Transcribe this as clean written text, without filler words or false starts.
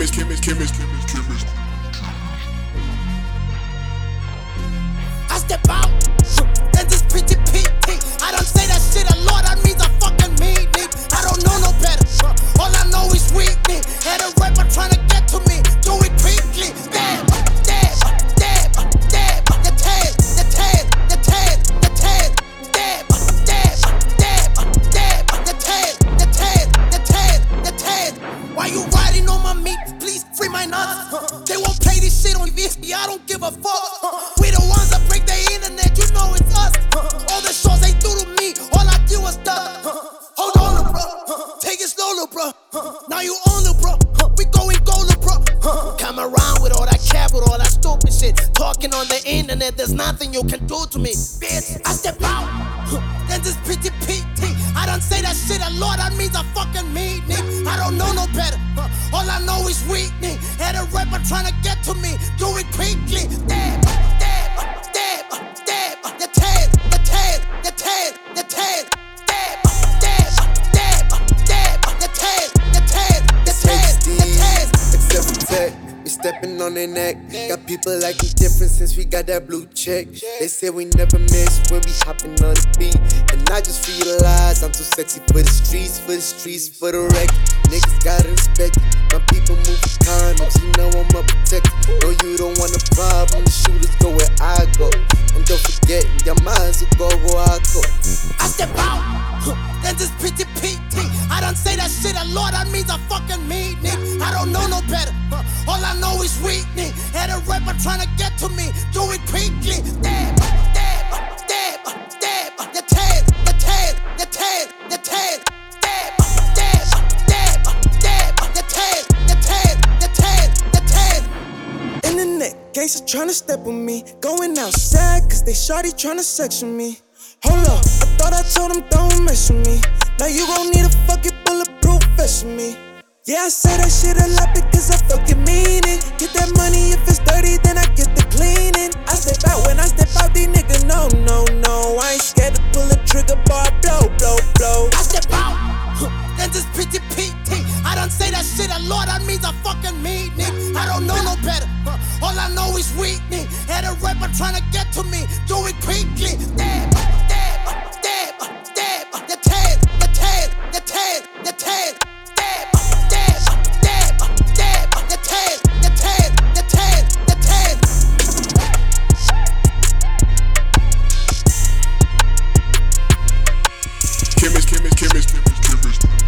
I step out, and this pretty PT. I don't say that shit a lot, that means I fucking mean it. I don't know no better, all I know is weakness. Had a rapper tryna get to me, do it quickly. Stab, stab, stab, stab, the tail, the tail, the tail, the tail. Stab, stab, stab, stab, the tail, the tail, the tail, the tail. Why you riding on my meat? Please free my nuts. They won't play this shit on VSB, I don't give a fuck. We the ones that break the internet, you know it's us. All the shows they do to me, all I do is stuff. Hold on, bro. Take it slowly, bro. Now you own it, bro. We going gold, bro. Come around with all that cap, with all that stupid shit. Talking on the internet, there's nothing you can do to me, bitch. I step out, then this pretty PT. I don't say that shit a lot, that means I fucking mean it. I don't know no better, all I know is weakness. Had a rapper tryna get to me, do it quickly. Stab, stab, stab, stab, the tail, the tail, the tail, the tail. Stab, stab, stab, stab, the tail, the tail, the tail, the tail. Except for tech, we stepping on their neck. Got people liking different since we got that blue check. They say we never miss when we hopping on the beat. And I just realized I'm too sexy for the streets, for the streets, for the wreck. Niggas gotta respect it. My people move with condoms, you know I'm a protector. No, you don't want a problem, the shooters go where I go. And don't forget, your minds will go where I go. I step out, then this pretty PT. I don't say that shit a lot, that means I fucking mean it. I don't know no better, all I know is weakness. Had a rapper tryna get to me, do it quickly. Stab, stab, stab, stab, the tail, the tail, the tail, the tail. Stab, stab, stab, stab, the tail, the tail, the tail, the tail. Internet gangsters tryna step on me. Going outside cause they shawty tryna section me. Hold up, I thought I told them don't mess with me. Now you gon' need a fucking bulletproof vest with me. Yeah, I say that shit a lot because I fucking mean it. Get that money if it's dirty, then I get the cleaning. I step out when I step out, these niggas no, no, no. I ain't scared to pull a trigger, bar, blow, blow, blow. I step out, then this pretty PT. I don't say that shit a lot, that means I fucking mean it. I don't know no better, all I know is weakness. Had a rapper tryna get to me, do it quickly. Stab, stab, stab, stab, the tail, the tail, the tail, the tail. Stab, stab, stab, stab, the tail, the tail, the tail, the tail. Chemist.